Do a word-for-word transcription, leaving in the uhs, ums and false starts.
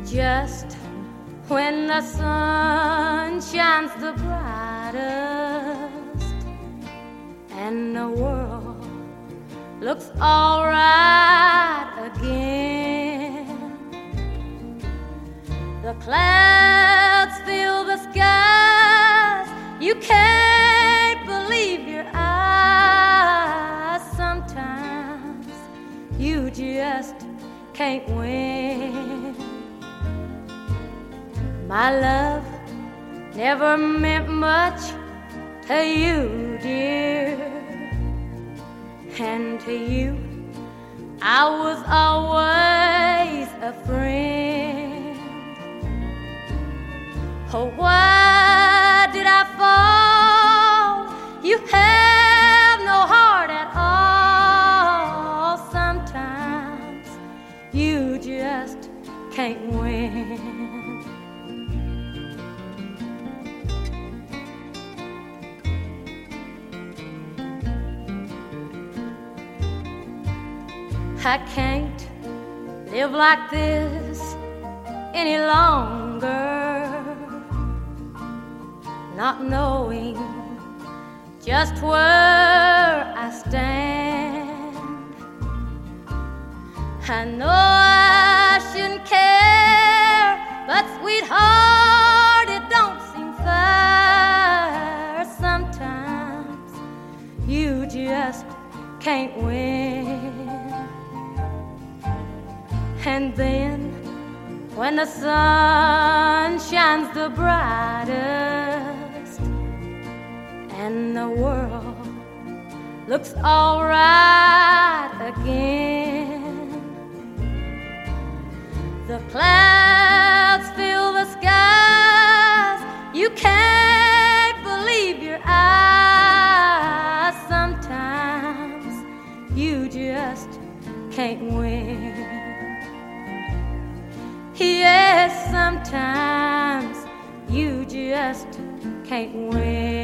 Just when the sun shines the brightest and the world looks all right again, the clouds fill the skies. You can't believe your eyes. Sometimes you just can't win. My love never meant much to you, dear, and to you I was always a friend. Oh, why did I fall? You have no heart at all. Sometimes you just can't win. I can't live like this any longer, not knowing just where I stand. I know I shouldn't care, but sweetheart, it don't seem fair. Sometimes you just can't win. And then when the sun shines the brightest and the world looks all right again, the clouds fill the skies. You can't believe your eyes. Sometimes you just can't win. Yes, sometimes you just can't win.